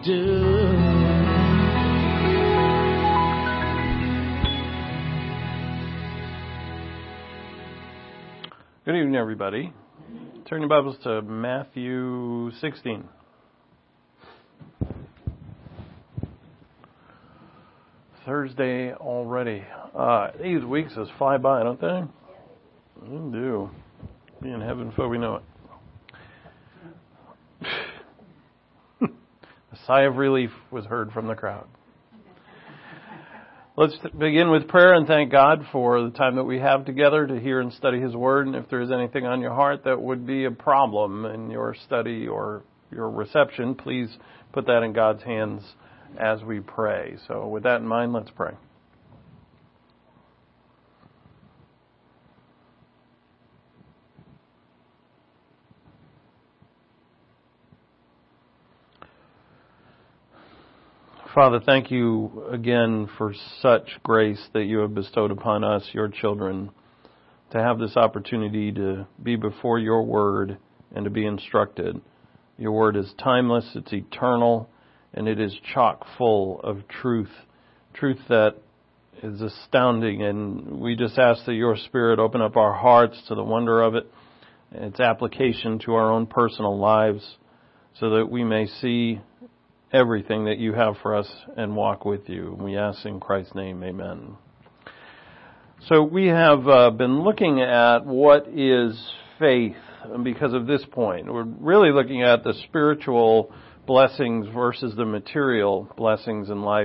do. Good evening, everybody. Turn your Bibles to Matthew 16. Thursday already. These weeks just fly by, don't they? They do. Be in heaven before we know it. A sigh of relief was heard from the crowd. Let's begin with prayer and thank God for the time that we have together to hear and study His Word. And if there is anything on your heart that would be a problem in your study or your reception, please put that in God's hands as we pray. So with that in mind, let's pray. Father, thank you again for such grace that you have bestowed upon us, your children, to have this opportunity to be before your word and to be instructed. Your word is timeless, it's eternal, and it is chock full of truth that is astounding. And we just ask that your Spirit open up our hearts to the wonder of it and its application to our own personal lives so that we may see everything that you have for us and walk with you. We ask in Christ's name, amen. So we have been looking at what is faith because of this point. We're really looking at the spiritual blessings versus the material blessings in life.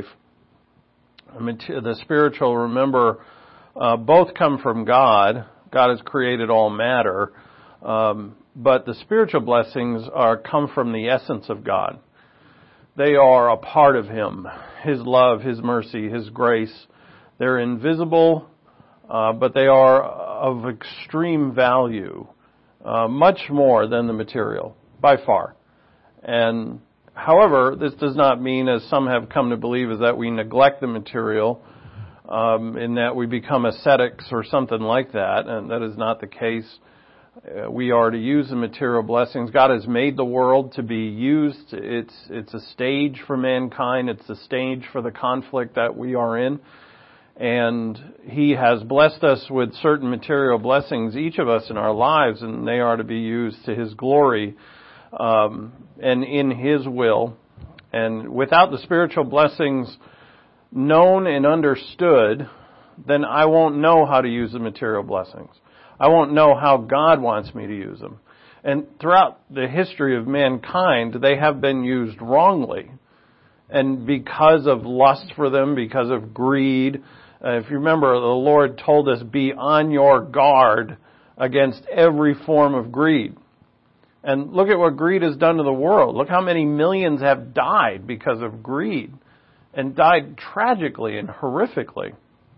The spiritual, remember, both come from God. God has created all matter. But the spiritual blessings come from the essence of God. They are a part of Him, His love, His mercy, His grace. They're invisible, but they are of extreme value, much more than the material, by far. And however, this does not mean, as some have come to believe, is that we neglect the material, in that we become ascetics or something like that, and that is not the case. We are to use the material blessings. God has made the world to be used. It's a stage for mankind. It's a stage for the conflict that we are in. And He has blessed us with certain material blessings, each of us in our lives, and they are to be used to His glory and in His will. And without the spiritual blessings known and understood, then I won't know how to use the material blessings. I won't know how God wants me to use them. And throughout the history of mankind, they have been used wrongly. And because of lust for them, because of greed, if you remember, the Lord told us, be on your guard against every form of greed. And look at what greed has done to the world. Look how many millions have died because of greed. And died tragically and horrifically.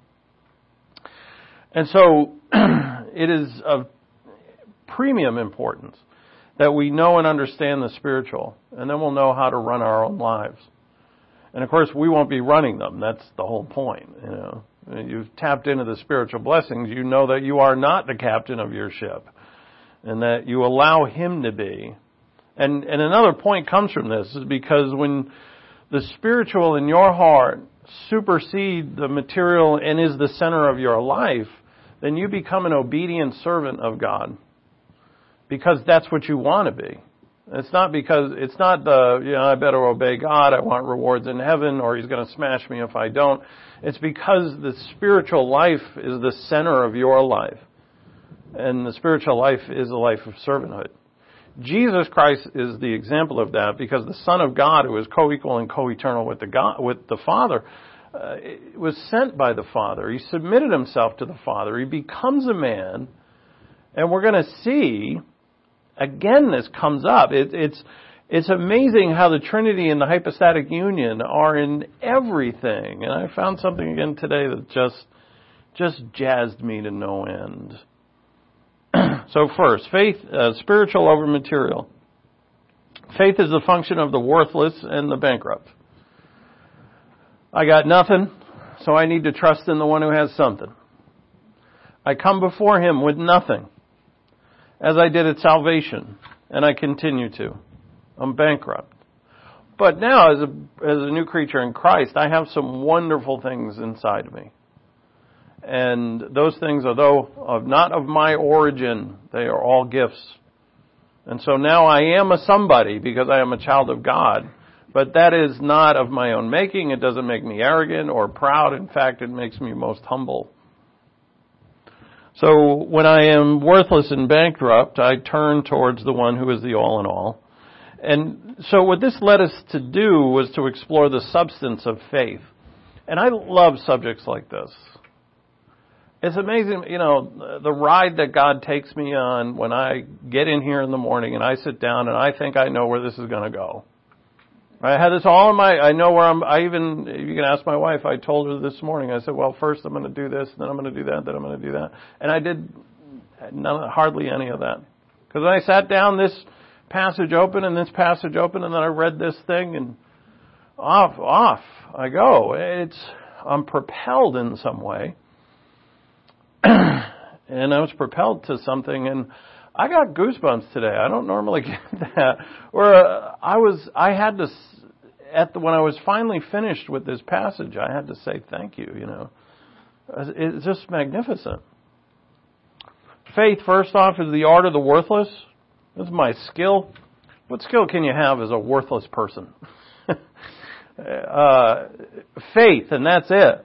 And so it is of premium importance that we know and understand the spiritual, and then we'll know how to run our own lives. And of course, we won't be running them. That's the whole point. You know, you've tapped into the spiritual blessings. You know that you are not the captain of your ship, and that you allow Him to be. And another point comes from this is because when the spiritual in your heart supersede the material and is the center of your life, then you become an obedient servant of God. Because that's what you want to be. It's not I better obey God, I want rewards in heaven, or He's going to smash me if I don't. It's because the spiritual life is the center of your life. And the spiritual life is a life of servanthood. Jesus Christ is the example of that because the Son of God, who is co-equal and co-eternal with the Father, was sent by the Father. He submitted Himself to the Father. He becomes a man. And we're going to see, again, this comes up. It's amazing how the Trinity and the hypostatic union are in everything. And I found something again today that just jazzed me to no end. So first, faith, spiritual over material. Faith is the function of the worthless and the bankrupt. I got nothing, so I need to trust in the one who has something. I come before Him with nothing, as I did at salvation, and I continue to. I'm bankrupt. But now, as a new creature in Christ, I have some wonderful things inside of me. And those things, although not of my origin, they are all gifts. And so now I am a somebody because I am a child of God. But that is not of my own making. It doesn't make me arrogant or proud. In fact, it makes me most humble. So when I am worthless and bankrupt, I turn towards the one who is the all in all. And so what this led us to do was to explore the substance of faith. And I love subjects like this. It's amazing, the ride that God takes me on when I get in here in the morning and I sit down and I think I know where this is going to go. I had this all in I know where you can ask my wife, I told her this morning, I said, well, first I'm going to do this, then I'm going to do that, then I'm going to do that. And I did hardly any of that. Because when I sat down, this passage open and this passage open, and then I read this thing, and off I go. I'm propelled in some way. And I was propelled to something, and I got goosebumps today. I don't normally get that. When I was finally finished with this passage, I had to say thank you, It's just magnificent. Faith, first off, is the art of the worthless. This is my skill. What skill can you have as a worthless person? Faith, and that's it.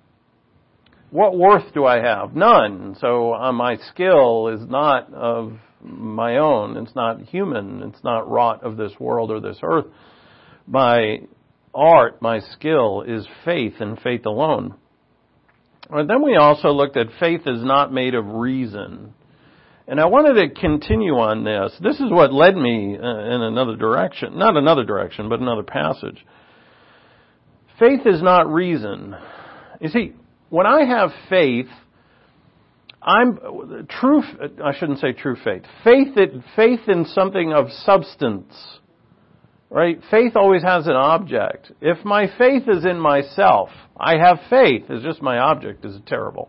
What worth do I have? None. So my skill is not of my own. It's not human. It's not wrought of this world or this earth. My art, my skill is faith and faith alone. And then we also looked at faith is not made of reason. And I wanted to continue on this. This is what led me in another direction. Not another direction, but another passage. Faith is not reason. You see, when I have faith, I shouldn't say true faith. Faith in something of substance. Right? Faith always has an object. If my faith is in myself, I have faith. It's just my object is terrible.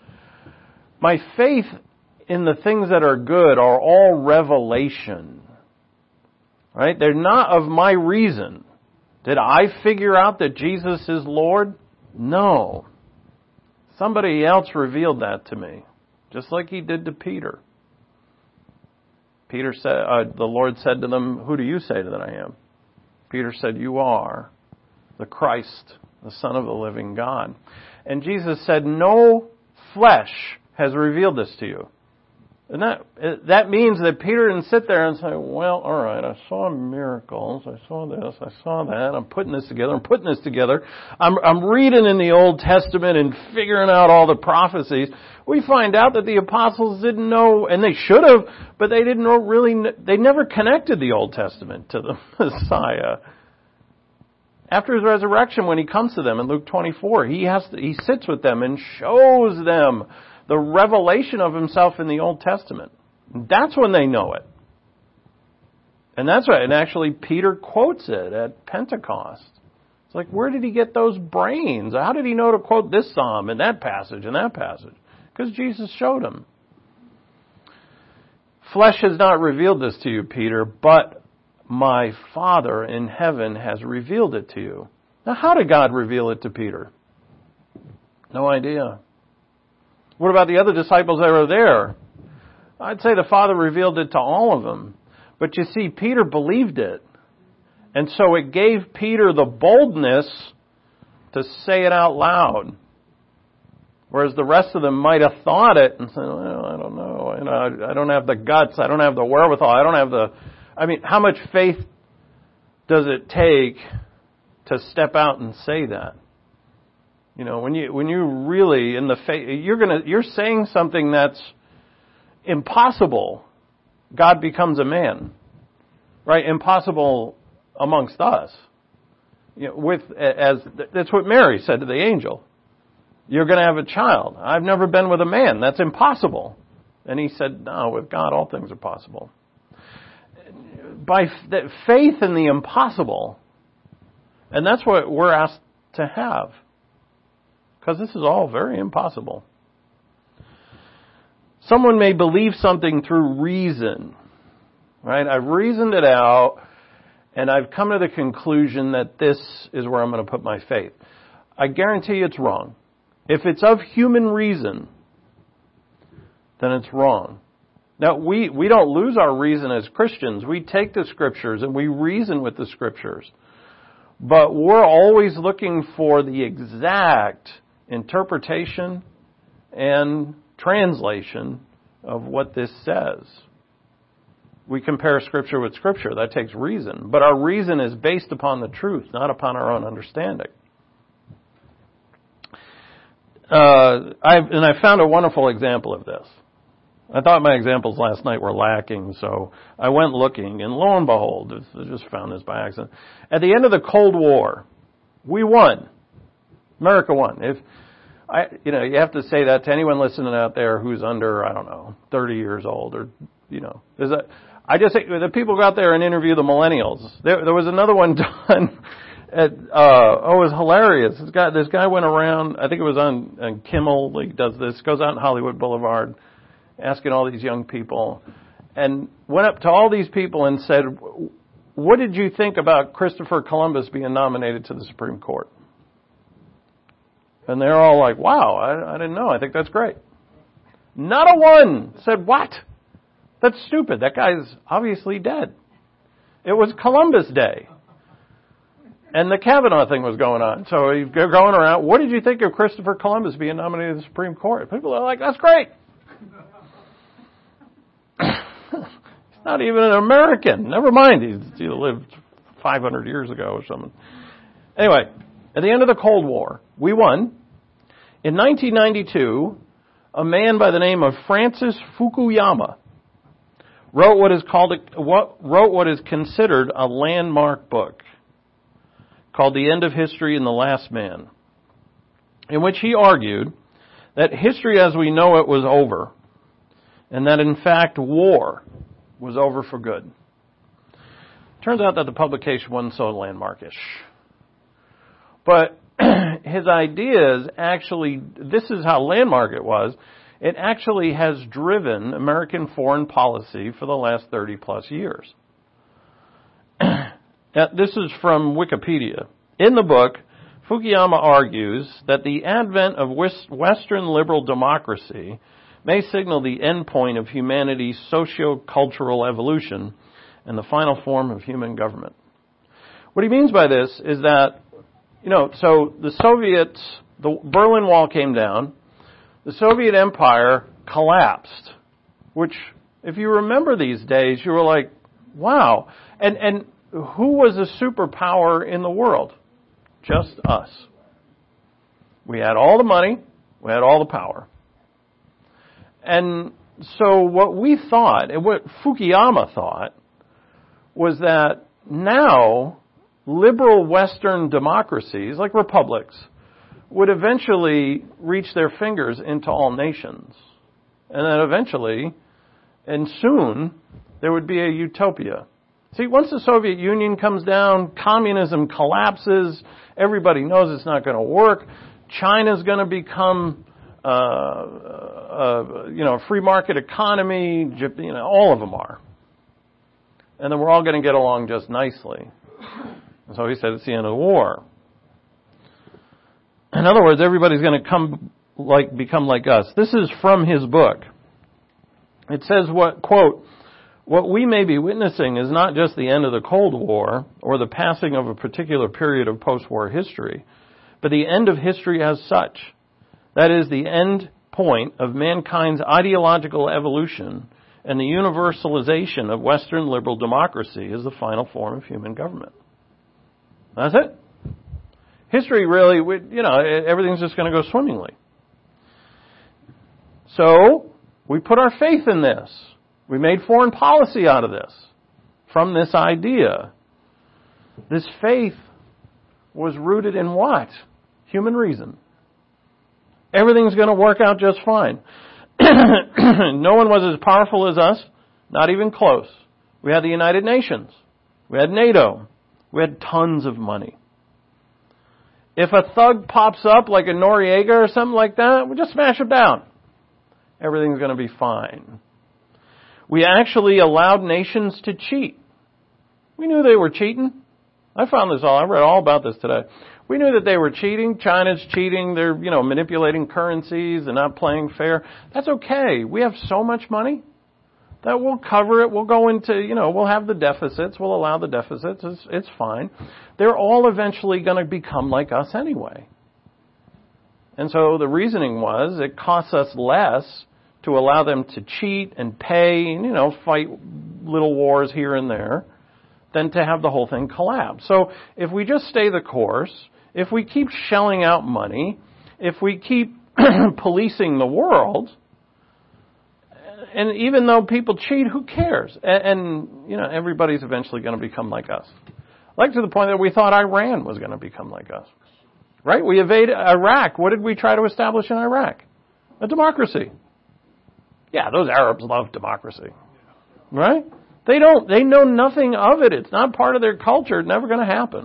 My faith in the things that are good are all revelation. Right? They're not of my reason. Did I figure out that Jesus is Lord? No. Somebody else revealed that to me, just like he did to Peter. Peter said, the Lord said to them, "Who do you say that I am?" Peter said, "You are the Christ, the Son of the living God." And Jesus said, "No flesh has revealed this to you." And that means that Peter didn't sit there and say, "Well, all right, I saw miracles, I saw this, I saw that, I'm putting this together, I'm reading in the Old Testament and figuring out all the prophecies." We find out that the apostles didn't know, and they should have, but they didn't know they never connected the Old Testament to the Messiah. After his resurrection, when he comes to them in Luke 24, he sits with them and shows them the revelation of himself in the Old Testament. That's when they know it. And that's right. And actually, Peter quotes it at Pentecost. It's like, where did he get those brains? How did he know to quote this psalm and that passage and that passage? Because Jesus showed him. Flesh has not revealed this to you, Peter, but my Father in heaven has revealed it to you. Now, how did God reveal it to Peter? No idea. What about the other disciples that were there? I'd say the Father revealed it to all of them. But you see, Peter believed it. And so it gave Peter the boldness to say it out loud. Whereas the rest of them might have thought it and said, "Well, I don't know. I don't have the guts. I don't have the wherewithal. I don't have how much faith does it take to step out and say that? When you really in the faith, you're saying something that's impossible. God becomes a man, right? Impossible amongst us. That's what Mary said to the angel. You're going to have a child. I've never been with a man. That's impossible. And he said, no, with God all things are possible. By faith in the impossible, and that's what we're asked to have. Because this is all very impossible. Someone may believe something through reason. Right? I've reasoned it out, And I've come to the conclusion that this is where I'm going to put my faith. I guarantee it's wrong. If it's of human reason, then it's wrong. Now, we don't lose our reason as Christians. We take the Scriptures and we reason with the Scriptures. But we're always looking for the exact interpretation and translation of what this says. We compare Scripture with Scripture. That takes reason. But our reason is based upon the truth, not upon our own understanding. I found a wonderful example of this. I thought my examples last night were lacking, so I went looking, and lo and behold, I just found this by accident. At the end of the Cold War, we won. America won. You have to say that to anyone listening out there who's under, 30 years old, or, I just say the people go out there and interview the millennials. There was another one done. It was hilarious. This guy went around. I think it was on Kimmel. He does this. Goes out in Hollywood Boulevard, asking all these young people, and went up to all these people and said, "What did you think about Christopher Columbus being nominated to the Supreme Court?" And they're all like, "Wow, I didn't know. I think that's great." Not a one said, "What? That's stupid. That guy's obviously dead." It was Columbus Day. And the Kavanaugh thing was going on. So you're going around, "What did you think of Christopher Columbus being nominated to the Supreme Court?" People are like, "That's great." He's not even an American. Never mind, he lived 500 years ago or something. Anyway, at the end of the Cold War, we won. In 1992, a man by the name of Francis Fukuyama wrote what is considered a landmark book called The End of History and the Last Man, in which he argued that history as we know it was over, and that in fact war was over for good. Turns out that the publication wasn't so landmarkish. But his ideas actually, this is how landmark it was, it actually has driven American foreign policy for the last 30 plus years. This is from Wikipedia. In the book, Fukuyama argues that the advent of Western liberal democracy may signal the end point of humanity's socio-cultural evolution and the final form of human government. What he means by this is that, so the Soviets, the Berlin Wall came down, the Soviet Empire collapsed, which, if you remember these days, you were like, wow. And who was a superpower in the world? Just us. We had all the money, we had all the power. And so what we thought, and what Fukuyama thought, was that now liberal Western democracies, like republics, would eventually reach their fingers into all nations. And then eventually, and soon, there would be a utopia. See, once the Soviet Union comes down, communism collapses, everybody knows it's not going to work, China's going to become a free market economy, all of them are. And then we're all going to get along just nicely. And so he said it's the end of the war. In other words, everybody's going to become like us. This is from his book. It says, quote, "What we may be witnessing is not just the end of the Cold War or the passing of a particular period of post-war history, but the end of history as such. That is the end point of mankind's ideological evolution and the universalization of Western liberal democracy as the final form of human government." That's it. History really, everything's just going to go swimmingly. So, we put our faith in this. We made foreign policy out of this, from this idea. This faith was rooted in what? Human reason. Everything's going to work out just fine. No one was as powerful as us, not even close. We had the United Nations. We had NATO. We had tons of money. If a thug pops up like a Noriega or something like that, we just smash him down. Everything's going to be fine. We actually allowed nations to cheat. We knew they were cheating. I read all about this today. We knew that they were cheating. China's cheating. They're, manipulating currencies and not playing fair. That's okay. We have so much money that we'll cover it. We'll go into, we'll have the deficits. We'll allow the deficits. It's fine. They're all eventually going to become like us anyway. And so the reasoning was it costs us less to allow them to cheat and pay and, fight little wars here and there than to have the whole thing collapse. So if we just stay the course, if we keep shelling out money, if we keep policing the world, and even though people cheat, who cares? And everybody's eventually going to become like us. Like to the point that we thought Iran was going to become like us. Right? We invaded Iraq. What did we try to establish in Iraq? A democracy. Yeah, those Arabs love democracy. Right? They know nothing of it. It's not part of their culture. It's never going to happen.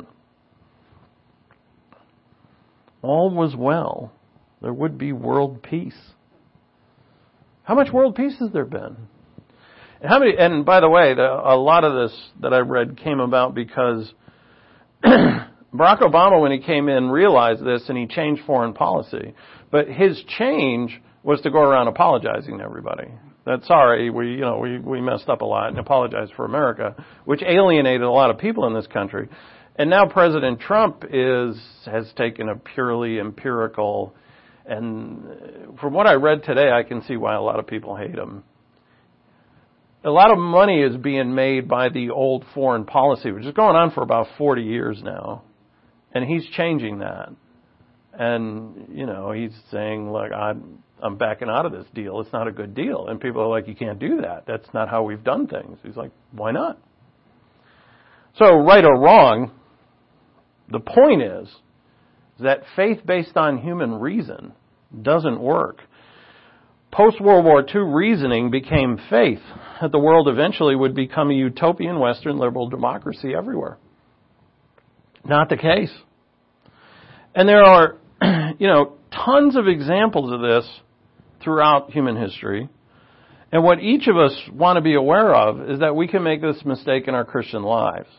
All was well. There would be world peace. How much world peace has there been? And by the way, a lot of this that I read came about because Barack Obama, when he came in, realized this and he changed foreign policy. But his change was to go around apologizing to everybody. That sorry, we messed up a lot and apologized for America, which alienated a lot of people in this country. And now President Trump has taken a purely empirical, and from what I read today, I can see why a lot of people hate him. A lot of money is being made by the old foreign policy, which is going on for about 40 years now. And he's changing that. And, he's saying, look, I'm backing out of this deal. It's not a good deal. And people are like, you can't do that. That's not how we've done things. He's like, why not? So, right or wrong, the point is that faith based on human reason doesn't work. Post-World War II reasoning became faith that the world eventually would become a utopian Western liberal democracy everywhere. Not the case. And there are, tons of examples of this throughout human history. And what each of us want to be aware of is that we can make this mistake in our Christian lives.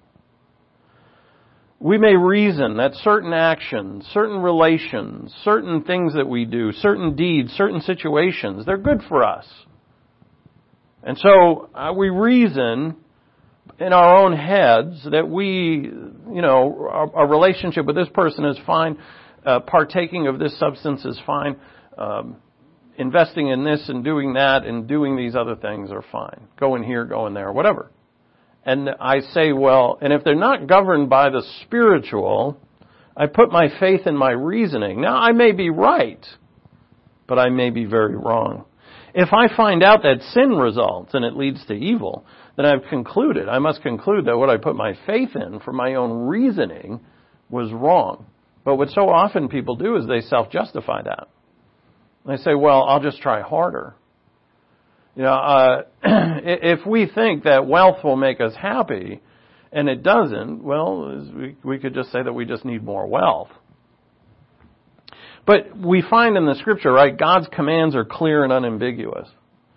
We may reason that certain actions, certain relations, certain things that we do, certain deeds, certain situations, they're good for us. And so we reason in our own heads that we, our relationship with this person is fine, partaking of this substance is fine, investing in this and doing that and doing these other things are fine. Going here, going there, whatever. And I say, well, and if they're not governed by the spiritual, I put my faith in my reasoning. Now, I may be right, but I may be very wrong. If I find out that sin results and it leads to evil, then I must conclude that what I put my faith in for my own reasoning was wrong. But what so often people do is they self-justify that. They say, well, I'll just try harder. If we think that wealth will make us happy and it doesn't, well, we could just say that we just need more wealth. But we find in the Scripture, right, God's commands are clear and unambiguous.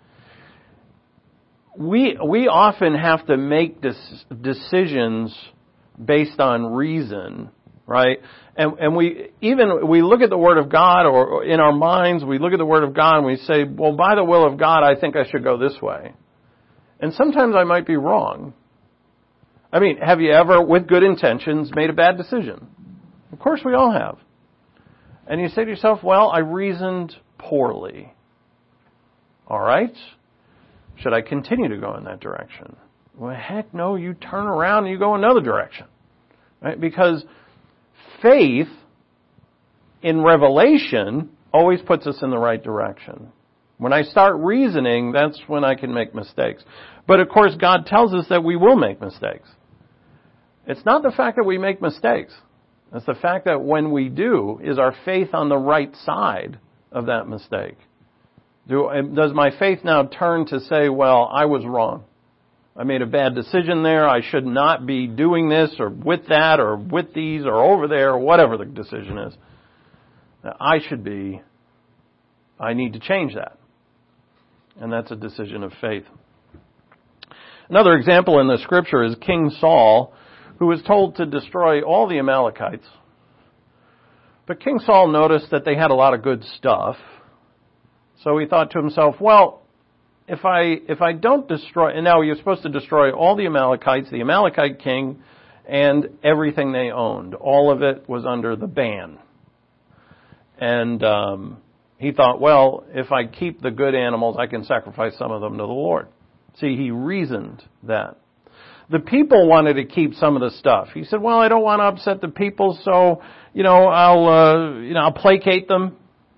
We often have to make decisions based on reason, right? And we look at the Word of God, or in our minds, we look at the Word of God and we say, well, by the will of God, I think I should go this way. And sometimes I might be wrong. I mean, have you ever, with good intentions, made a bad decision? Of course we all have. And you say to yourself, well, I reasoned poorly. All right. Should I continue to go in that direction? Well, heck no, you turn around and you go another direction. Right? Because faith in revelation always puts us in the right direction. When I start reasoning, that's when I can make mistakes. But of course, God tells us that we will make mistakes. It's not the fact that we make mistakes. It's the fact that when we do, is our faith on the right side of that mistake? Does my faith now turn to say, well, I was wrong. I made a bad decision there. I should not be doing this or with that or with these or over there or whatever the decision is. I need to change that. And that's a decision of faith. Another example in the scripture is King Saul, who was told to destroy all the Amalekites. But King Saul noticed that they had a lot of good stuff. So he thought to himself, well, if I don't destroy, and now you're supposed to destroy all the Amalekites, the Amalekite king, and everything they owned. All of it was under the ban. And he thought, well, if I keep the good animals, I can sacrifice some of them to the Lord. See, he reasoned that. The people wanted to keep some of the stuff. He said, well, I don't want to upset the people, so, I'll placate them.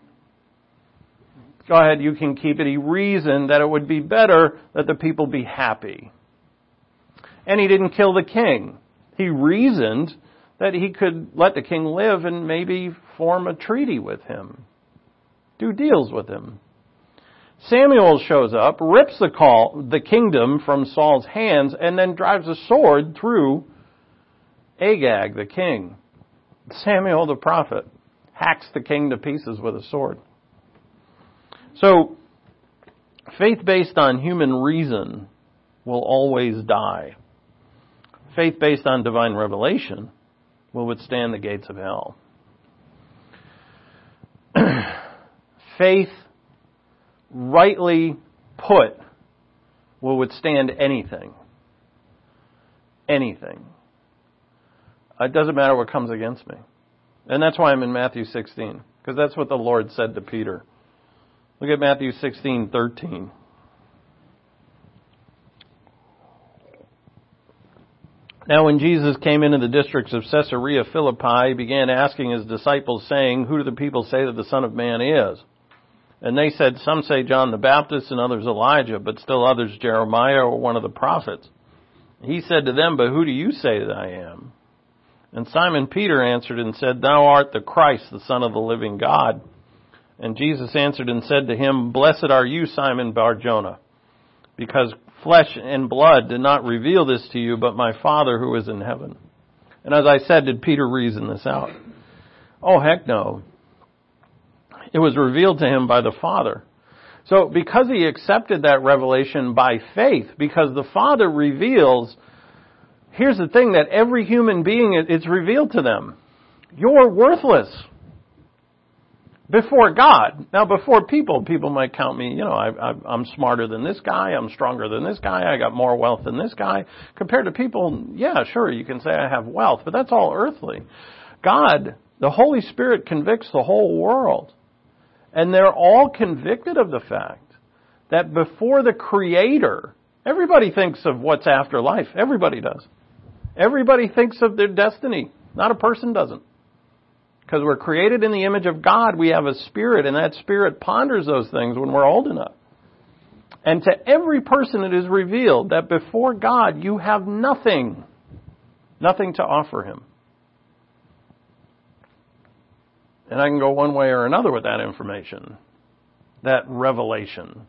Go ahead, you can keep it. He reasoned that it would be better that the people be happy. And he didn't kill the king. He reasoned that he could let the king live and maybe form a treaty with him. Do deals with him. Samuel shows up, rips the kingdom from Saul's hands, and then drives a sword through Agag, the king. Samuel, the prophet, hacks the king to pieces with a sword. So, faith based on human reason will always die. Faith based on divine revelation will withstand the gates of hell. Faith, rightly put, will withstand anything. Anything. It doesn't matter what comes against me. And that's why I'm in Matthew 16, because that's what the Lord said to Peter. Look at Matthew 16:13. Now when Jesus came into the districts of Caesarea Philippi, he began asking his disciples, saying, who do the people say that the Son of Man is? And they said, some say John the Baptist, and others Elijah, but still others Jeremiah or one of the prophets. He said to them, but who do you say that I am? And Simon Peter answered and said, thou art the Christ, the Son of the living God. And Jesus answered and said to him, blessed are you, Simon Bar-Jonah, because flesh and blood did not reveal this to you, but my Father who is in heaven. And as I said, did Peter reason this out? Oh, heck no. It was revealed to him by the Father. So because he accepted that revelation by faith, because the Father reveals, here's the thing, that every human being, it's revealed to them. You're worthless. Before God. Now, before people might count me, I'm smarter than this guy, I'm stronger than this guy, I got more wealth than this guy. Compared to people, yeah, sure, you can say I have wealth, but that's all earthly. God, the Holy Spirit convicts the whole world. And they're all convicted of the fact that before the Creator, everybody thinks of what's after life. Everybody does. Everybody thinks of their destiny. Not a person doesn't. Because we're created in the image of God, we have a spirit, and that spirit ponders those things when we're old enough. And to every person it is revealed that before God you have nothing to offer Him. And I can go one way or another with that information, that revelation.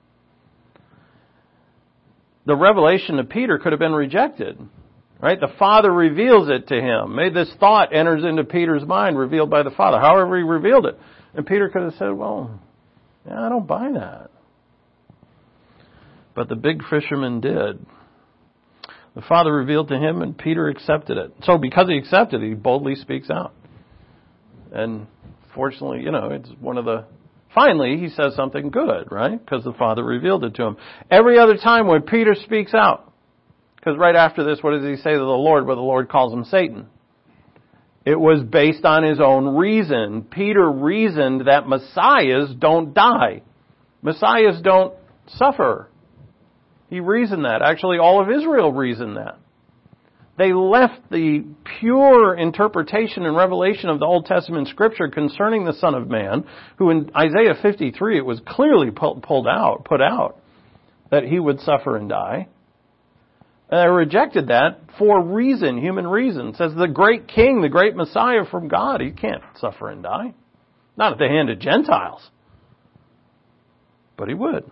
The revelation of Peter could have been rejected. Right? The Father reveals it to him. Maybe this thought enters into Peter's mind, revealed by the Father. However he revealed it. And Peter could have said, well, I don't buy that. But the big fisherman did. The Father revealed to him and Peter accepted it. So because he accepted it, he boldly speaks out. And fortunately, it's one of the... Finally, he says something good, right? Because the Father revealed it to him. Every other time when Peter speaks out, because right after this, what does he say to the Lord? Well, the Lord calls him Satan. It was based on his own reason. Peter reasoned that Messiahs don't die. Messiahs don't suffer. He reasoned that. Actually, all of Israel reasoned that. They left the pure interpretation and revelation of the Old Testament Scripture concerning the Son of Man, who in Isaiah 53, it was clearly put out, that he would suffer and die. And they rejected that for reason, human reason. It says the great king, the great Messiah from God, he can't suffer and die. Not at the hand of Gentiles. But he would.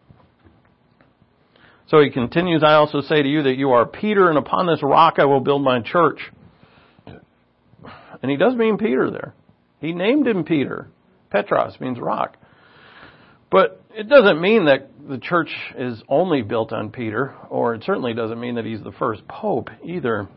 So he continues, I also say to you that you are Peter, and upon this rock I will build my church. And he does mean Peter there. He named him Peter. Petros means rock. But it doesn't mean that the church is only built on Peter, or it certainly doesn't mean that he's the first pope either.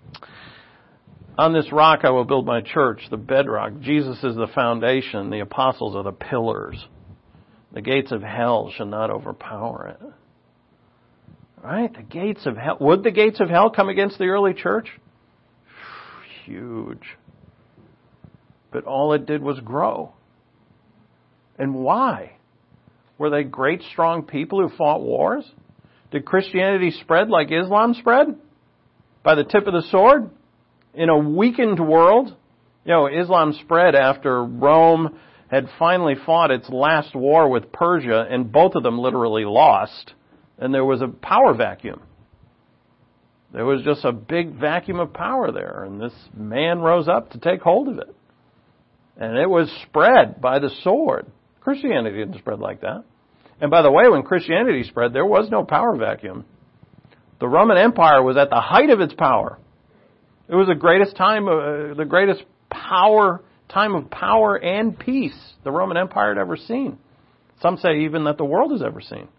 On this rock I will build my church, the bedrock. Jesus is the foundation. The apostles are the pillars. The gates of hell shall not overpower it. Right? The gates of hell. Would the gates of hell come against the early church? Huge. But all it did was grow. And why? Were they great, strong people who fought wars? Did Christianity spread like Islam spread? By the tip of the sword? In a weakened world? You know, Islam spread after Rome had finally fought its last war with Persia, and both of them literally lost. And there was a power vacuum. There was just a big vacuum of power there, and this man rose up to take hold of it. And it was spread by the sword. Christianity didn't spread like that. And by the way, when Christianity spread, there was no power vacuum. The Roman Empire was at the height of its power. It was the greatest time, the greatest time of power and peace the Roman Empire had ever seen. Some say even that the world has ever seen.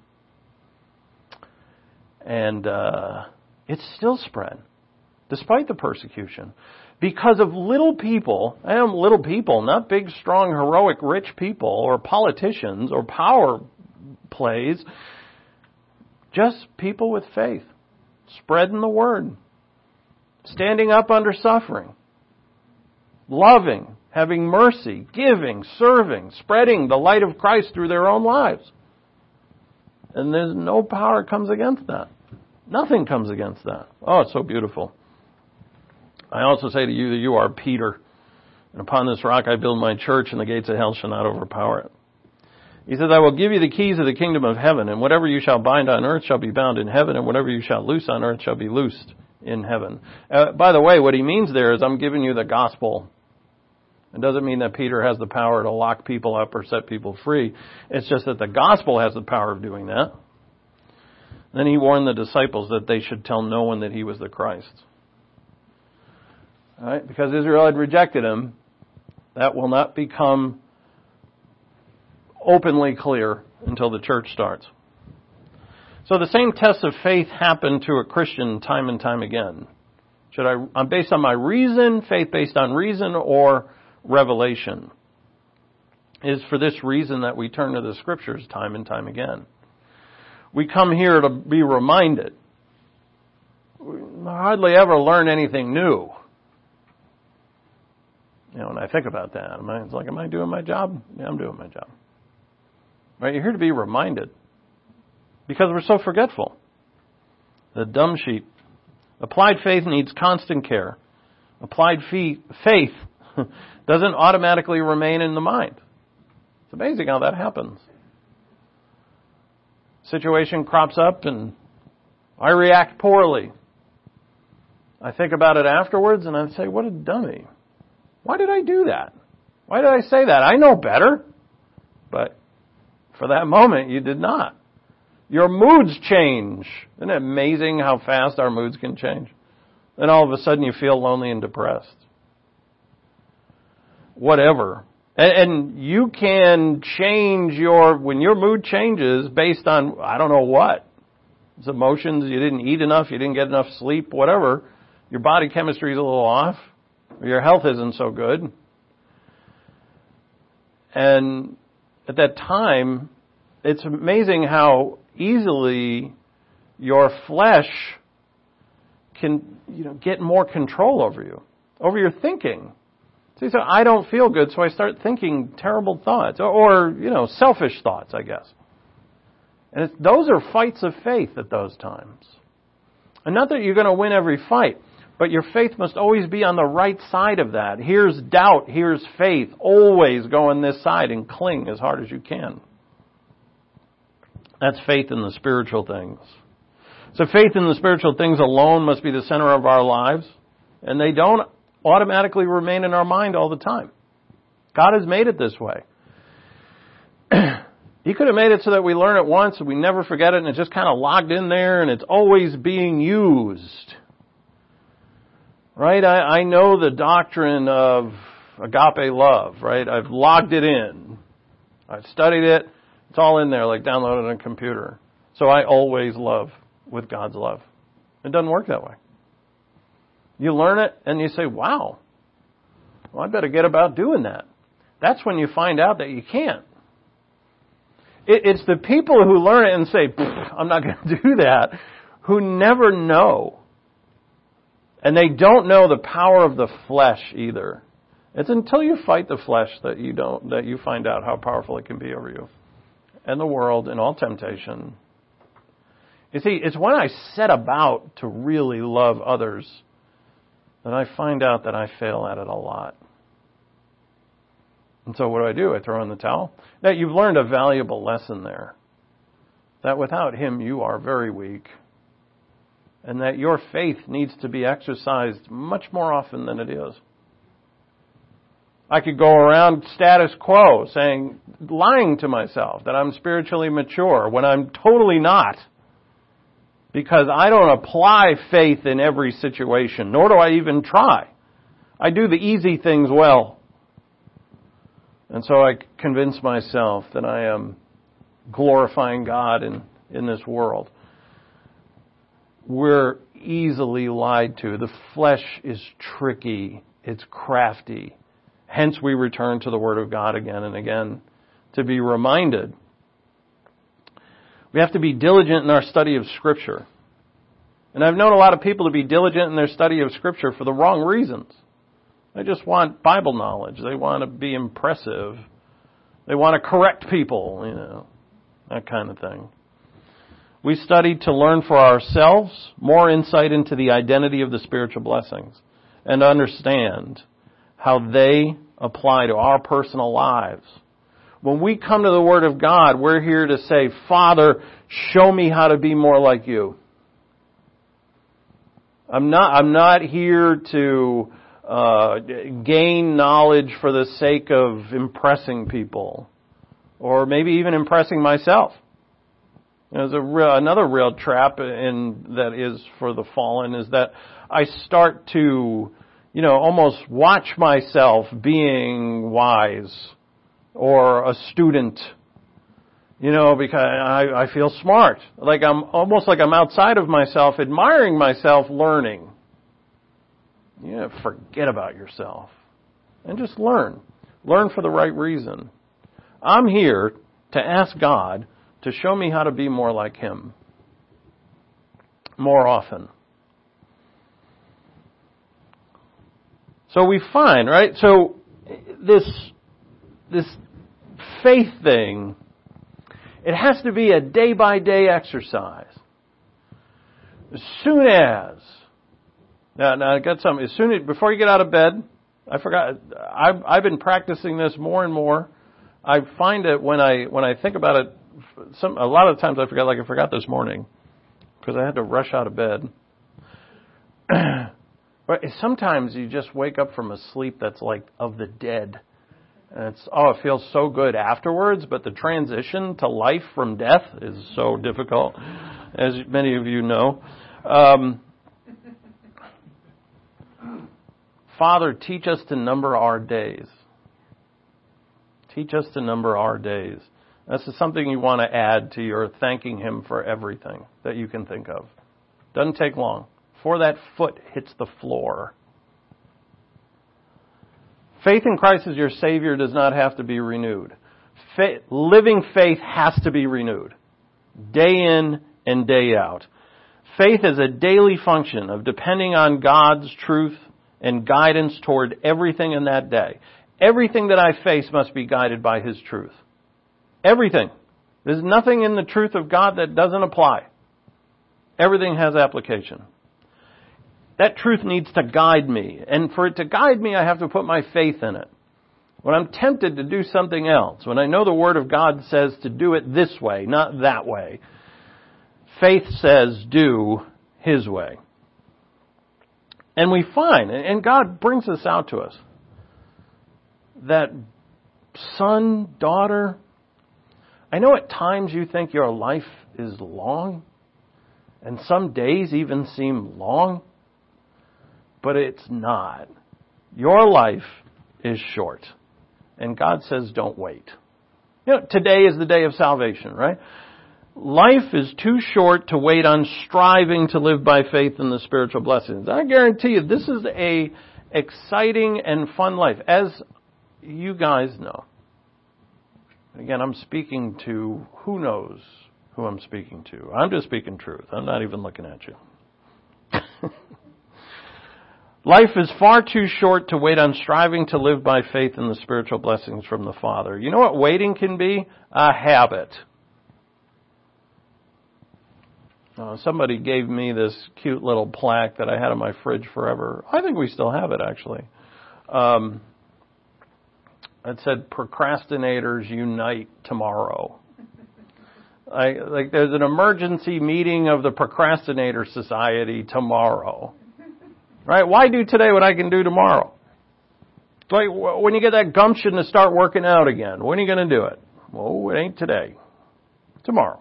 And it's still spread, despite the persecution, because of little people, little people, not big, strong, heroic, rich people, or politicians, or power plays, just people with faith, spreading the word, standing up under suffering, loving, having mercy, giving, serving, spreading the light of Christ through their own lives. And there's no power comes against that. Nothing comes against that. Oh, it's so beautiful. I also say to you that you are Peter, and upon this rock I build my church, and the gates of hell shall not overpower it. He says, I will give you the keys of the kingdom of heaven, and whatever you shall bind on earth shall be bound in heaven, and whatever you shall loose on earth shall be loosed in heaven. By the way, what he means there is I'm giving you the gospel. It doesn't mean that Peter has the power to lock people up or set people free. It's just that the gospel has the power of doing that. Then he warned the disciples that they should tell no one that he was the Christ. All right? Because Israel had rejected him, that will not become openly clear until the church starts. So the same tests of faith happen to a Christian time and time again. I'm based on my reason, faith based on reason, or revelation? It is for this reason that we turn to the Scriptures time and time again. We come here to be reminded. We hardly ever learn anything new. You know, when I think about that, it's like, am I doing my job? Yeah, I'm doing my job. Right? You're here to be reminded. Because we're so forgetful. The dumb sheep. Applied faith needs constant care. Applied faith doesn't automatically remain in the mind. It's amazing how that happens. Situation crops up and I react poorly. I think about it afterwards and I say, what a dummy. Why did I do that? Why did I say that? I know better. But for that moment, you did not. Your moods change. Isn't it amazing how fast our moods can change? Then all of a sudden you feel lonely and depressed. Whatever. And you can change when your mood changes based on, I don't know what. It's emotions, you didn't eat enough, you didn't get enough sleep, whatever. Your body chemistry is a little off. Your health isn't so good. And at that time, it's amazing how easily your flesh can, get more control over you, over your thinking. See, so I don't feel good, so I start thinking terrible thoughts, or selfish thoughts, I guess. And those are fights of faith at those times. And not that you're going to win every fight, but your faith must always be on the right side of that. Here's doubt, here's faith. Always go on this side and cling as hard as you can. That's faith in the spiritual things. So faith in the spiritual things alone must be the center of our lives. And they don't automatically remain in our mind all the time. God has made it this way. He could have made it so that we learn it once and we never forget it and it's just kind of logged in there and it's always being used. Right? I know the doctrine of agape love, right? I've logged it in. I've studied it. It's all in there, like downloaded on a computer. So I always love with God's love. It doesn't work that way. You learn it and you say, wow, well, I better get about doing that. That's when you find out that you can't. It's the people who learn it and say, I'm not going to do that, who never know. And they don't know the power of the flesh either. It's until you fight the flesh that you find out how powerful it can be over you. And the world and all temptation. You see, it's when I set about to really love others that I find out that I fail at it a lot. And so what do? I throw in the towel? Now, you've learned a valuable lesson there. That without Him, you are very weak. And that your faith needs to be exercised much more often than it is. I could go around status quo, lying to myself that I'm spiritually mature when I'm totally not. Because I don't apply faith in every situation, nor do I even try. I do the easy things well. And so I convince myself that I am glorifying God in this world. We're easily lied to. The flesh is tricky. It's crafty. Hence we return to the Word of God again and again to be reminded. We have to be diligent in our study of Scripture. And I've known a lot of people to be diligent in their study of Scripture for the wrong reasons. They just want Bible knowledge. They want to be impressive. They want to correct people, that kind of thing. We study to learn for ourselves more insight into the identity of the spiritual blessings and understand how they apply to our personal lives. When we come to the Word of God, we're here to say, Father, show me how to be more like you. I'm not here to gain knowledge for the sake of impressing people, or maybe even impressing myself. There's another real trap that is for the fallen is that I start to, almost watch myself being wise or a student, because I feel smart. Almost like I'm outside of myself, admiring myself, learning. Forget about yourself and just learn. Learn for the right reason. I'm here to ask God to show me how to be more like Him more often. So we find, right? So this faith thing, it has to be a day-by-day exercise. As soon as Now I got some. Before you get out of bed, I forgot. I've been practicing this more and more. I find it when I think about it. A lot of times I forgot. Like I forgot this morning because I had to rush out of bed. But sometimes you just wake up from a sleep that's like of the dead, and it feels so good afterwards. But the transition to life from death is so difficult, as many of you know. Father, teach us to number our days. Teach us to number our days. This is something you want to add to your thanking Him for everything that you can think of. Doesn't take long. Before that foot hits the floor. Faith in Christ as your Savior does not have to be renewed. Living faith has to be renewed. Day in and day out. Faith is a daily function of depending on God's truth and guidance toward everything in that day. Everything that I face must be guided by His truth. Everything. There's nothing in the truth of God that doesn't apply. Everything has application. That truth needs to guide me. And for it to guide me, I have to put my faith in it. When I'm tempted to do something else, when I know the Word of God says to do it this way, not that way, faith says do His way. And we find, and God brings this out to us, that son, daughter, I know at times you think your life is long, and some days even seem long, but it's not. Your life is short. And God says don't wait. Today is the day of salvation, right? Life is too short to wait on striving to live by faith in the spiritual blessings. I guarantee you, this is a exciting and fun life, as you guys know. Again, I'm speaking to who knows who I'm speaking to. I'm just speaking truth. I'm not even looking at you. Life is far too short to wait on striving to live by faith in the spiritual blessings from the Father. You know what waiting can be? A habit. Somebody gave me this cute little plaque that I had on my fridge forever. I think we still have it, actually. It said, "Procrastinators unite tomorrow." There's an emergency meeting of the Procrastinator Society tomorrow. Right? Why do today what I can do tomorrow? Like when you get that gumption to start working out again, when are you going to do it? Well, it ain't today. Tomorrow.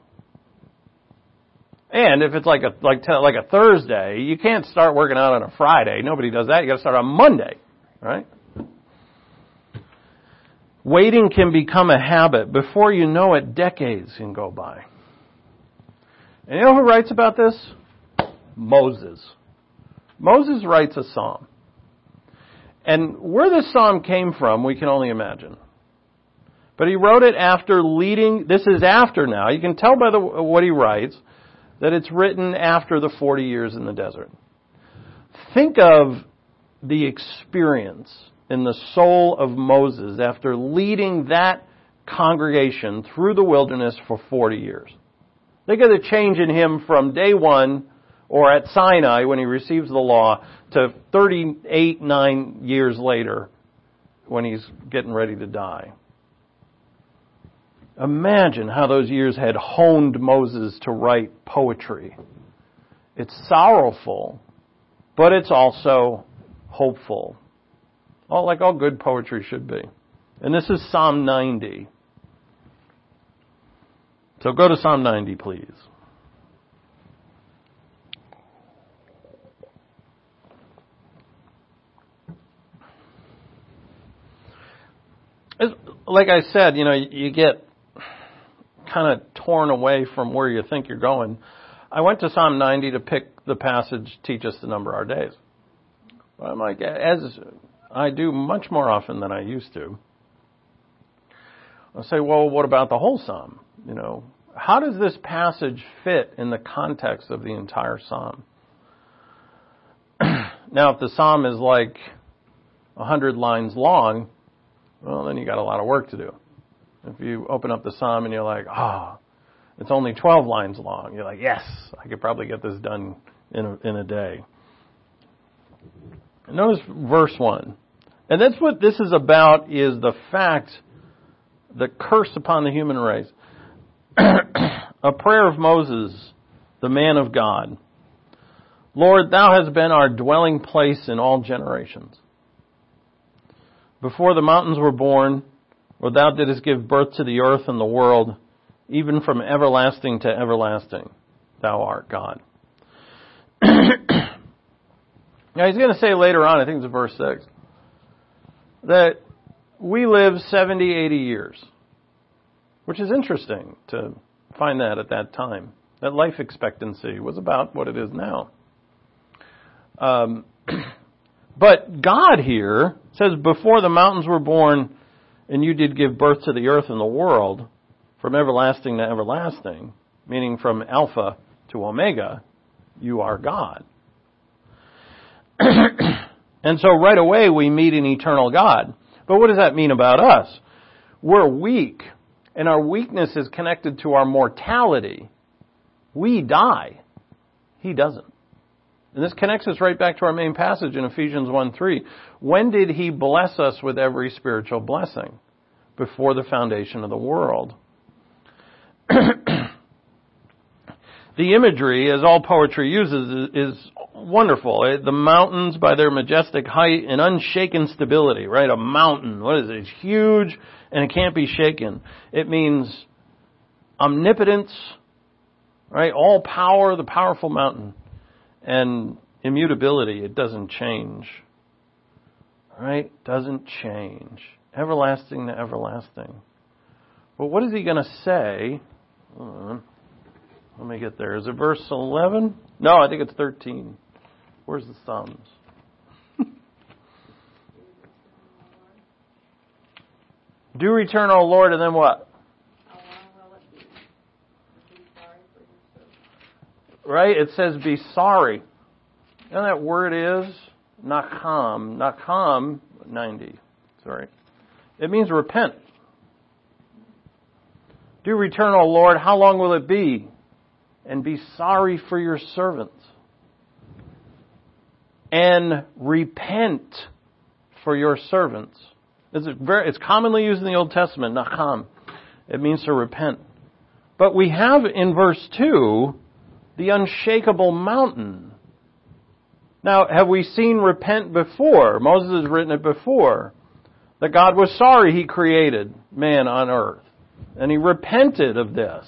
And if it's like a Thursday, you can't start working out on a Friday. Nobody does that. You got to start on Monday, right? Waiting can become a habit. Before you know it, decades can go by. And you know who writes about this? Moses. Moses writes a psalm. And where this psalm came from, we can only imagine. But he wrote it after leading, this is after now, you can tell by what he writes, that it's written after the 40 years in the desert. Think of the experience in the soul of Moses after leading that congregation through the wilderness for 40 years. Think of the change in him from day one, or at Sinai when he receives the law, to 9 years later when he's getting ready to die. Imagine how those years had honed Moses to write poetry. It's sorrowful, but it's also hopeful. Like all good poetry should be. And this is Psalm 90. So go to Psalm 90, please. Like I said, you get kind of torn away from where you think you're going. I went to Psalm 90 to pick the passage, "Teach us to number our days." I'm like, as I do much more often than I used to, I'll say, well, what about the whole psalm? How does this passage fit in the context of the entire psalm? Now, if the psalm is like 100 lines long, well, then you got a lot of work to do. If you open up the psalm and you're like, it's only 12 lines long, you're like, yes, I could probably get this done in a day. Notice verse 1. And that's what this is about, is the fact, the curse upon the human race. A prayer of Moses, the man of God. Lord, thou hast been our dwelling place in all generations. Before the mountains were born, or thou didst give birth to the earth and the world, even from everlasting to everlasting, thou art God. Now he's going to say later on, I think it's verse 6, that we live 70, 80 years, which is interesting to find that at that time. That life expectancy was about what it is now. But God here says, before the mountains were born, and you did give birth to the earth and the world, from everlasting to everlasting, meaning from Alpha to Omega, you are God. And so right away we meet an eternal God. But what does that mean about us? We're weak, and our weakness is connected to our mortality. We die. He doesn't. And this connects us right back to our main passage in Ephesians 1:3. When did He bless us with every spiritual blessing? Before the foundation of the world. The imagery, as all poetry uses, is wonderful. The mountains, by their majestic height and unshaken stability, right? A mountain, what is it? It's huge and it can't be shaken. It means omnipotence, right? All power, the powerful mountain. And immutability, it doesn't change. Right? Doesn't change. Everlasting to everlasting. But what is he going to say? Hold on. Let me get there. Is it verse 11? No, I think it's 13. Where's the Psalms? Do return, O Lord, and then what? Right? It says be sorry. You know that word is? Nacham. Nacham, 90. Sorry. It means repent. Do return, O Lord, how long will it be? And be sorry for your servants. And repent for your servants. It's commonly used in the Old Testament, nacham. It means to repent. But we have in verse 2, the unshakable mountain. Now, have we seen repent before? Moses has written it before. That God was sorry He created man on earth. And He repented of this.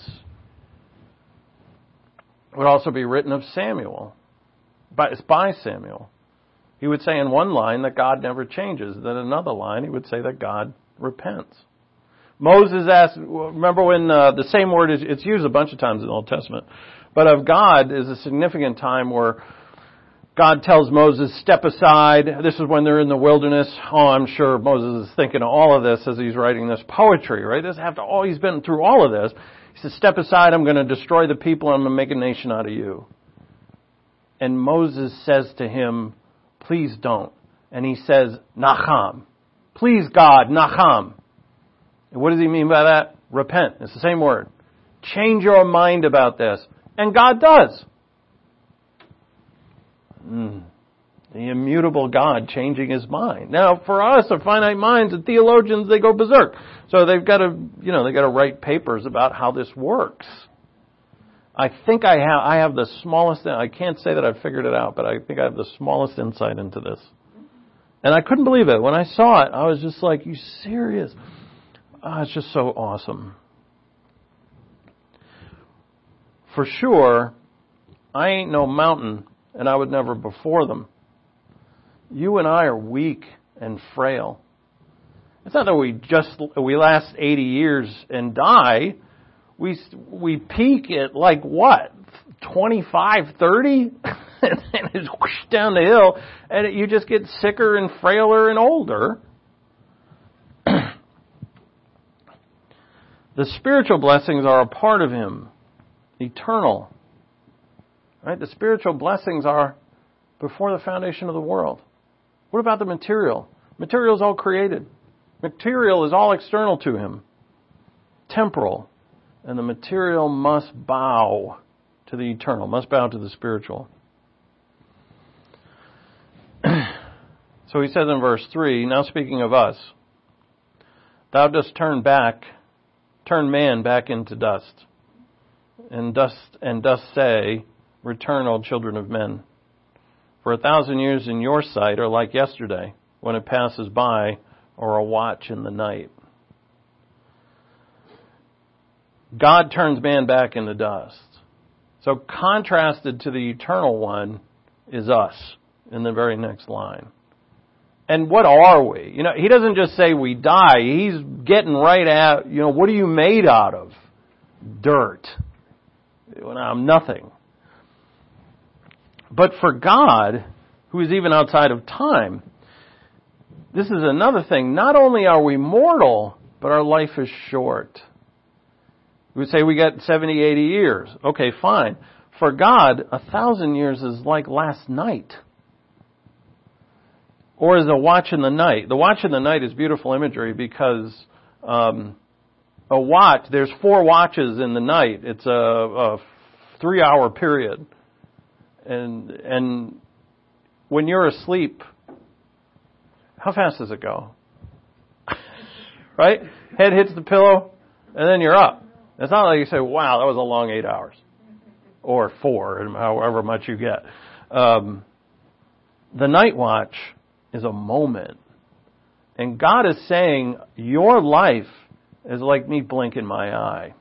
It would also be written of Samuel. By Samuel. He would say in one line that God never changes. Then in another line, he would say that God repents. Moses asked, remember when the same word it's used a bunch of times in the Old Testament, but of God is a significant time where God tells Moses, step aside. This is when they're in the wilderness. Oh, I'm sure Moses is thinking of all of this as he's writing this poetry, right? He's been through all of this. He says, step aside, I'm going to destroy the people, I'm going to make a nation out of you. And Moses says to him, please don't. And he says, nacham. Please God, nacham. And what does he mean by that? Repent. It's the same word. Change your mind about this. And God does. The immutable God changing His mind. Now, for us, our finite minds and theologians, they go berserk. So they've got to write papers about how this works. I think I have the smallest, I can't say that I've figured it out, but I think I have the smallest insight into this. And I couldn't believe it. When I saw it, I was just like, you serious? Oh, it's just so awesome. For sure, I ain't no mountain, and I would never before them. You and I are weak and frail. It's not that we last 80 years and die. We peak at like what? 25, 30? And then it's whoosh down the hill, and you just get sicker and frailer and older. The spiritual blessings are a part of Him. Eternal. Right? The spiritual blessings are before the foundation of the world. What about the material? Material is all created. Material is all external to Him. Temporal. And the material must bow to the eternal, must bow to the spiritual. So he says in verse 3, now speaking of us, thou dost turn man back into dust, and dost say, return, O children of men. For 1,000 years in your sight are like yesterday, when it passes by, or a watch in the night. God turns man back into dust. So contrasted to the eternal one is us in the very next line. And what are we? He doesn't just say we die. He's getting right at, what are you made out of? Dirt. I'm nothing. But for God, who is even outside of time, this is another thing. Not only are we mortal, but our life is short. We say we got 70, 80 years. Okay, fine. For God, 1,000 years is like last night. Or is a watch in the night. The watch in the night is beautiful imagery because a watch, there's 4 watches in the night. It's a 3-hour period. And when you're asleep, how fast does it go? Right? Head hits the pillow, and then you're up. It's not like you say, wow, that was a long 8 hours. Or 4, however much you get. The night watch is a moment. And God is saying, your life is like me blinking my eye.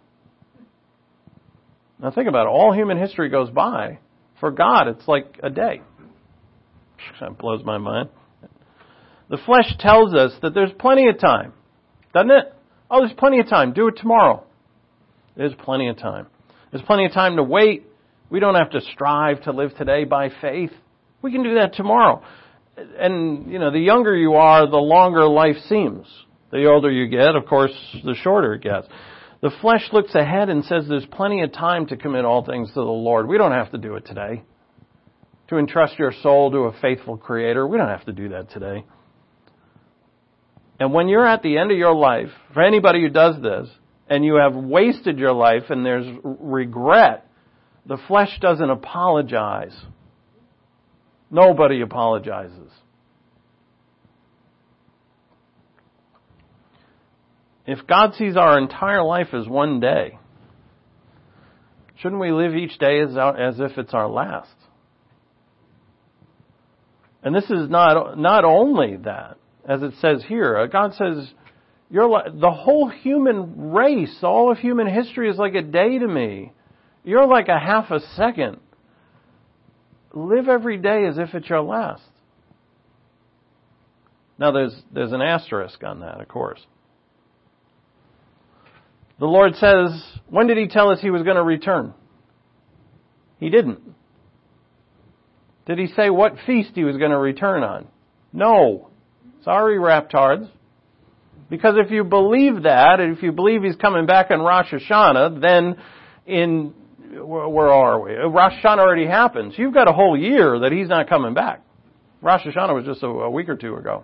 Now think about it. All human history goes by. For God, it's like a day. That blows my mind. The flesh tells us that there's plenty of time, doesn't it? Oh, there's plenty of time. Do it tomorrow. There's plenty of time. There's plenty of time to wait. We don't have to strive to live today by faith. We can do that tomorrow. And, the younger you are, the longer life seems. The older you get, of course, the shorter it gets. The flesh looks ahead and says there's plenty of time to commit all things to the Lord. We don't have to do it today. To entrust your soul to a faithful Creator, we don't have to do that today. And when you're at the end of your life, for anybody who does this, and you have wasted your life and there's regret, the flesh doesn't apologize. Nobody apologizes. If God sees our entire life as one day, shouldn't we live each day as if it's our last? And this is not only that, as it says here. God says, the whole human race, all of human history is like a day to me. You're like a half a second. Live every day as if it's your last. Now there's an asterisk on that, of course. The Lord says, when did He tell us He was going to return? He didn't. Did He say what feast He was going to return on? No. Sorry, raptards. Because if you believe that, and if you believe He's coming back in Rosh Hashanah, then where are we? Rosh Hashanah already happened. So you've got a whole year that He's not coming back. Rosh Hashanah was just a week or two ago.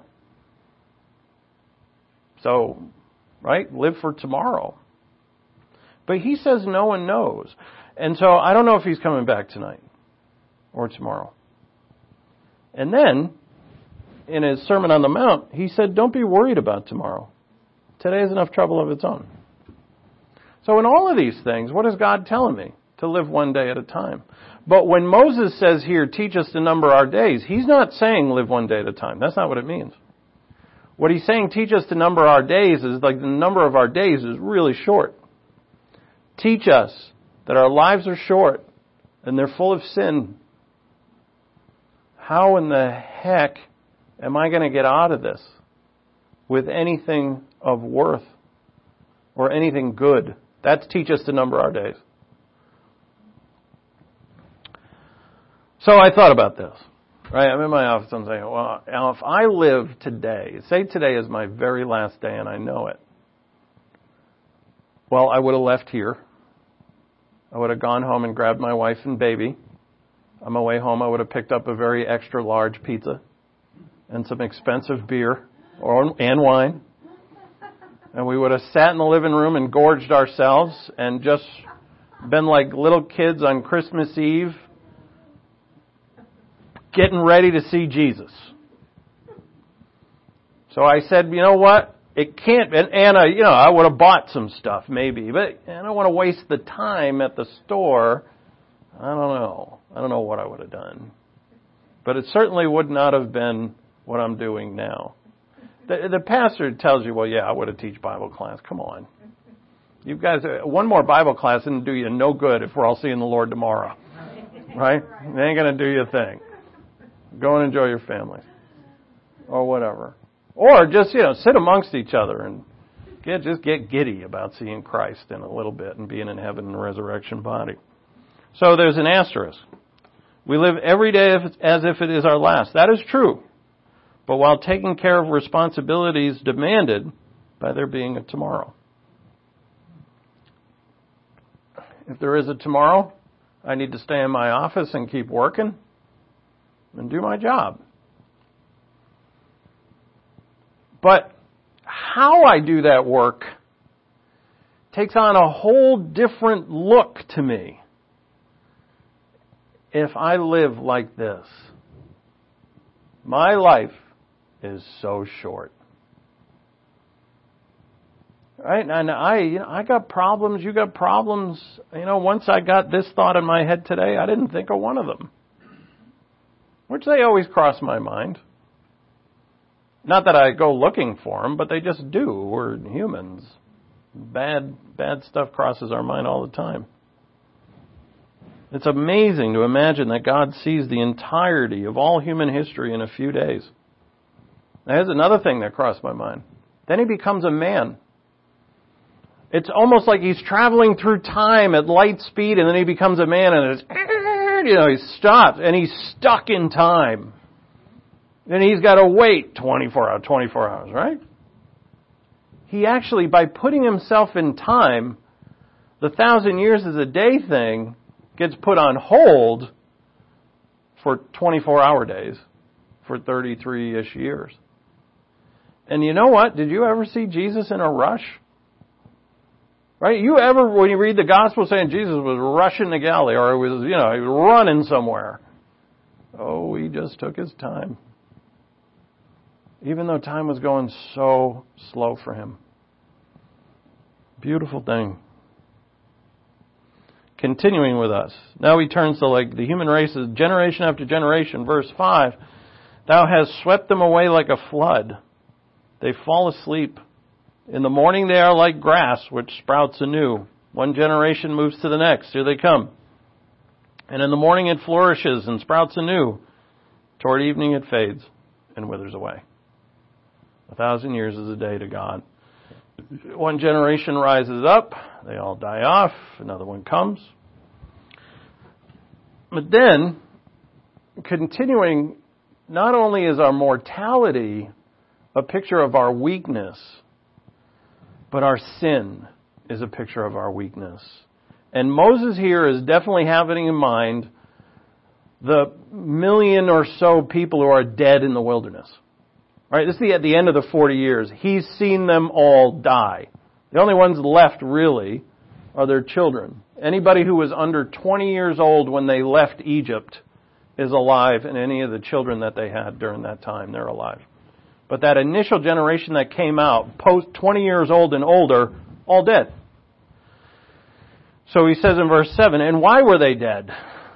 So, right? Live for tomorrow. But He says no one knows. And so I don't know if He's coming back tonight or tomorrow. And then, in His Sermon on the Mount, He said, don't be worried about tomorrow. Today has enough trouble of its own. So in all of these things, what is God telling me? To live one day at a time. But when Moses says here, teach us to number our days, he's not saying live one day at a time. That's not what it means. What he's saying, teach us to number our days, is like the number of our days is really short. Teach us that our lives are short and they're full of sin. How in the heck am I going to get out of this with anything of worth or anything good? That's teach us to number our days. So I thought about this. Right? I'm in my office and I'm saying, well, now if I live today, say today is my very last day and I know it. Well, I would have left here. I would have gone home and grabbed my wife and baby. On my way home, I would have picked up a very extra large pizza and some expensive beer and wine. And we would have sat in the living room and gorged ourselves and just been like little kids on Christmas Eve getting ready to see Jesus. So I said, you know what? It can't, and Anna, I would have bought some stuff maybe, but I don't want to waste the time at the store. I don't know. I don't know what I would have done. But it certainly would not have been what I'm doing now. The pastor tells you, well, yeah, I would have teach Bible class. Come on. You guys, one more Bible class isn't do you no good if we're all seeing the Lord tomorrow. Right? It ain't going to do you a thing. Go and enjoy your families. Or whatever. Or just, sit amongst each other and just get giddy about seeing Christ in a little bit and being in heaven in a resurrection body. So there's an asterisk. We live every day as if it is our last. That is true. But while taking care of responsibilities demanded by there being a tomorrow. If there is a tomorrow, I need to stay in my office and keep working and do my job. But how I do that work takes on a whole different look to me if I live like this. My life is so short. Right? And I got problems, you got problems. Once I got this thought in my head today, I didn't think of one of them. Which they always cross my mind. Not that I go looking for them, but they just do. We're humans. Bad stuff crosses our mind all the time. It's amazing to imagine that God sees the entirety of all human history in a few days. Now, here's another thing that crossed my mind. Then He becomes a man. It's almost like he's traveling through time at light speed, and then he becomes a man, and he stops, and he's stuck in time. And he's got to wait 24 hours, right? He actually, by putting himself in time, the 1,000 years is a day thing gets put on hold for 24-hour days for 33-ish years. And you know what? Did you ever see Jesus in a rush? Right? You ever, when you read the Gospel, saying Jesus was rushing to Galilee, or he was running somewhere? Oh, he just took his time. Even though time was going so slow for him. Beautiful thing. Continuing with us. Now he turns to the human race is generation after generation. Verse 5. Thou hast swept them away like a flood. They fall asleep. In the morning they are like grass which sprouts anew. One generation moves to the next. Here they come. And in the morning it flourishes and sprouts anew. Toward evening it fades and withers away. 1,000 years is a day to God. One generation rises up, they all die off, another one comes. But then, continuing, not only is our mortality a picture of our weakness, but our sin is a picture of our weakness. And Moses here is definitely having in mind the 1 million or so people who are dead in the wilderness. Right, this is at the end of the 40 years. He's seen them all die. The only ones left, really, are their children. Anybody who was under 20 years old when they left Egypt is alive, and any of the children that they had during that time, they're alive. But that initial generation that came out, post 20 years old and older, all dead. So he says in verse 7, and why were they dead?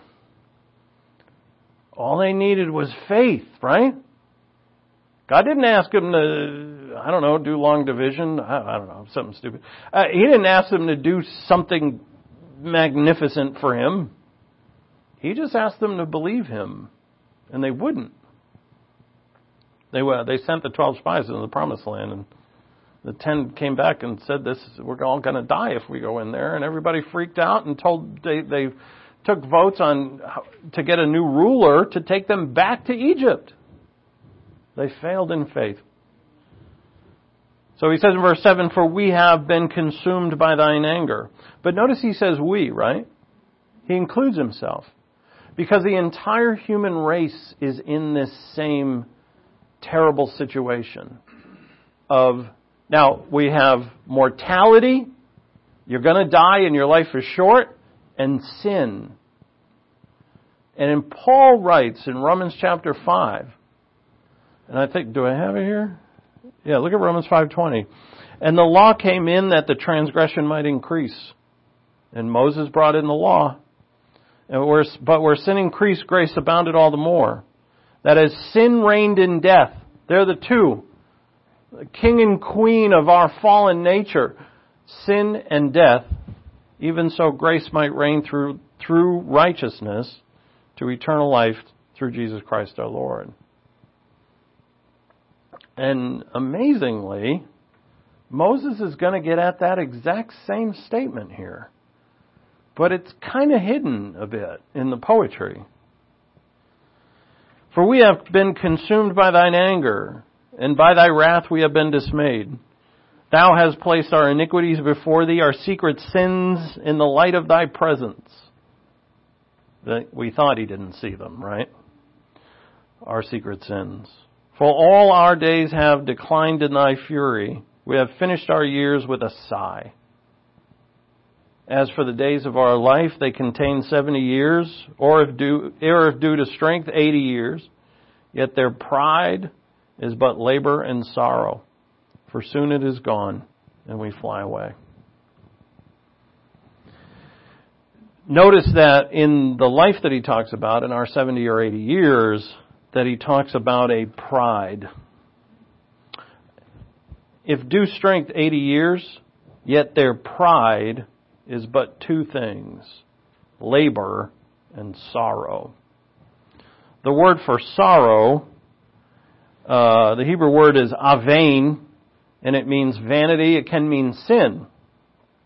All they needed was faith, right? God didn't ask them to, do long division. I don't know, something stupid. He didn't ask them to do something magnificent for him. He just asked them to believe him. And they wouldn't. They sent the 12 spies into the promised land, and the 10 came back and said, we're all going to die if we go in there. And everybody freaked out and they took votes to get a new ruler to take them back to Egypt. They failed in faith. So he says in verse 7, for we have been consumed by thine anger. But notice he says we, right? He includes himself. Because the entire human race is in this same terrible situation now we have mortality, you're going to die and your life is short, and sin. And Paul writes in Romans chapter 5, and I think, do I have it here? Yeah, look at Romans 5:20. And the law came in that the transgression might increase. And Moses brought in the law. But where sin increased, grace abounded all the more. That as sin reigned in death, they're the two, the king and queen of our fallen nature, sin and death, even so grace might reign through righteousness to eternal life through Jesus Christ our Lord. And amazingly, Moses is going to get at that exact same statement here. But it's kind of hidden a bit in the poetry. For we have been consumed by thine anger, and by thy wrath we have been dismayed. Thou hast placed our iniquities before thee, our secret sins in the light of thy presence. We thought he didn't see them, right? Our secret sins. For all our days have declined in thy fury. We have finished our years with a sigh. As for the days of our life, they contain 70 years, or if due to strength, 80 years. Yet their pride is but labor and sorrow. For soon it is gone, and we fly away. Notice that in the life that he talks about, in our 70 or 80 years, that he talks about a pride. If due strength 80 years, yet their pride is but two things, labor and sorrow. The word for sorrow, the Hebrew word is avein, and it means vanity. It can mean sin.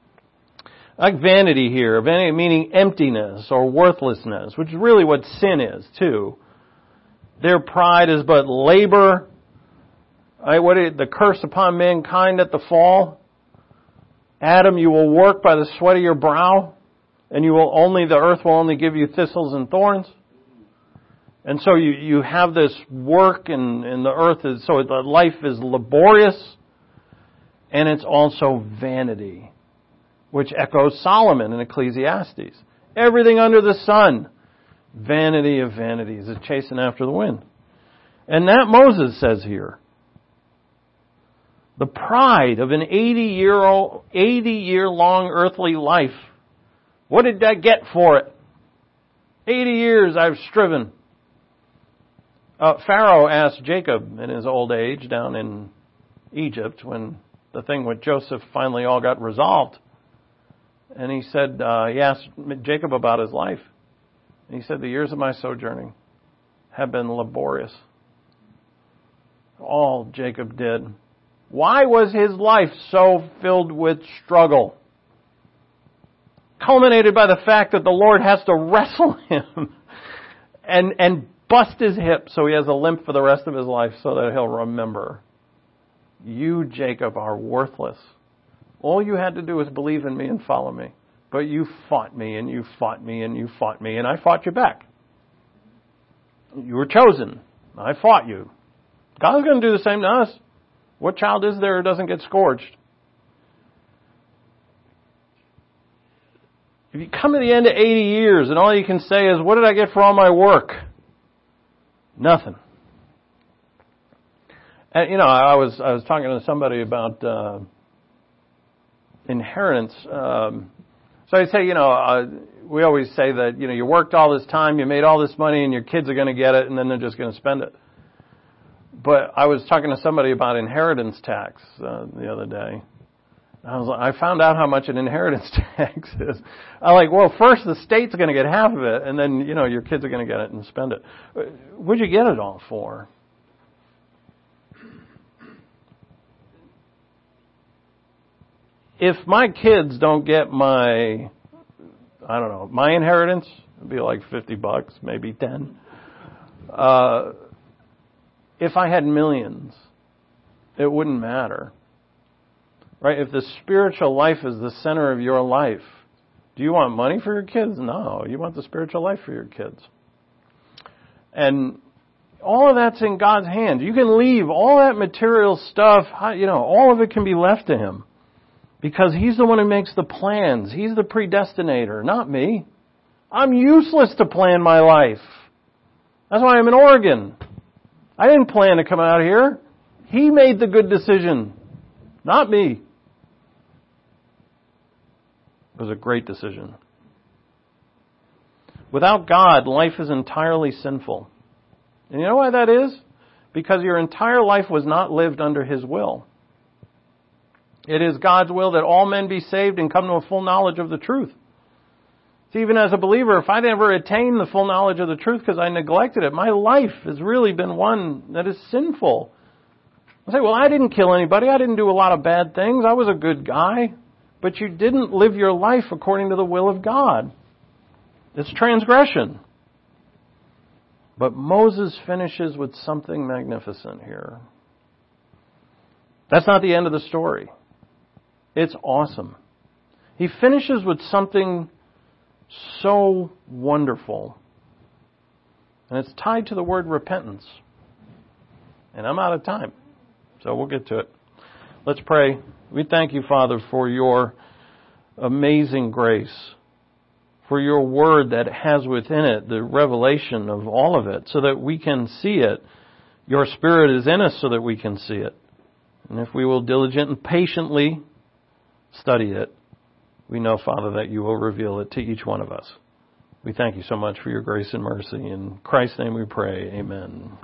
Like vanity here, vanity meaning emptiness or worthlessness, which is really what sin is too. Their pride is but labor. The curse upon mankind at the fall. Adam, you will work by the sweat of your brow, and the earth will only give you thistles and thorns. And so you have this work, and the earth is, so the life is laborious, and it's also vanity, which echoes Solomon in Ecclesiastes. Everything under the sun, vanity of vanities, is chasing after the wind. And that Moses says here. The pride of an 80-year-long earthly life. What did that get for it? 80 years I've striven. Pharaoh asked Jacob in his old age down in Egypt when the thing with Joseph finally all got resolved. And he said, he asked Jacob about his life. And he said, the years of my sojourning have been laborious. All Jacob did. Why was his life so filled with struggle? Culminated by the fact that the Lord has to wrestle him and bust his hip so he has a limp for the rest of his life so that he'll remember. You, Jacob, are worthless. All you had to do was believe in me and follow me. But you fought me and you fought me and you fought me and I fought you back. You were chosen. I fought you. God's going to do the same to us. What child is there who doesn't get scourged? If you come to the end of 80 years and all you can say is, what did I get for all my work? Nothing. And, I was talking to somebody about inheritance. So I say, we always say that, you worked all this time, you made all this money, and your kids are going to get it, and then they're just going to spend it. But I was talking to somebody about inheritance tax the other day. I found out how much an inheritance tax is. I'm like, well, first the state's going to get half of it, and then, your kids are going to get it and spend it. What'd you get it all for? If my kids don't get my inheritance, it'd be like $50, maybe 10. If I had millions, it wouldn't matter. Right? If the spiritual life is the center of your life, do you want money for your kids? No. You want the spiritual life for your kids. And all of that's in God's hands. You can leave all that material stuff, all of it can be left to Him. Because He's the one who makes the plans. He's the predestinator, not me. I'm useless to plan my life. That's why I'm in Oregon. I didn't plan to come out here. He made the good decision, not me. It was a great decision. Without God, life is entirely sinful. And you know why that is? Because your entire life was not lived under His will. It is God's will that all men be saved and come to a full knowledge of the truth. So even as a believer, if I never attain the full knowledge of the truth because I neglected it, my life has really been one that is sinful. I say, well, I didn't kill anybody. I didn't do a lot of bad things. I was a good guy. But you didn't live your life according to the will of God. It's transgression. But Moses finishes with something magnificent here. That's not the end of the story. It's awesome. He finishes with something so wonderful. And it's tied to the word repentance. And I'm out of time, so we'll get to it. Let's pray. We thank you, Father, for your amazing grace, for your word that has within it the revelation of all of it so that we can see it. Your Spirit is in us so that we can see it. And if we will diligently and patiently study it, we know, Father, that you will reveal it to each one of us. We thank you so much for your grace and mercy. In Christ's name we pray. Amen.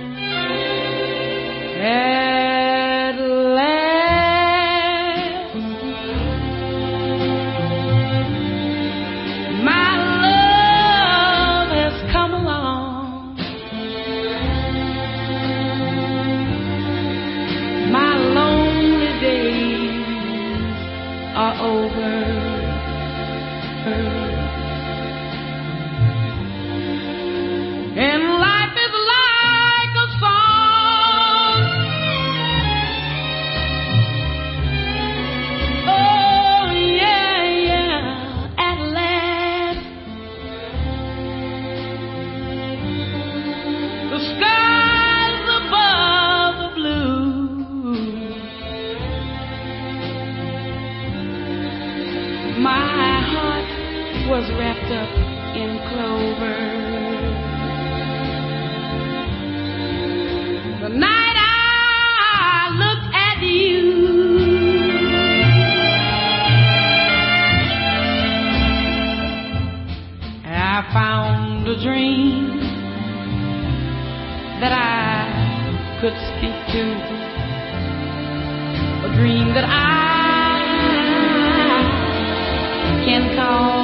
At last speak to, a dream that I can call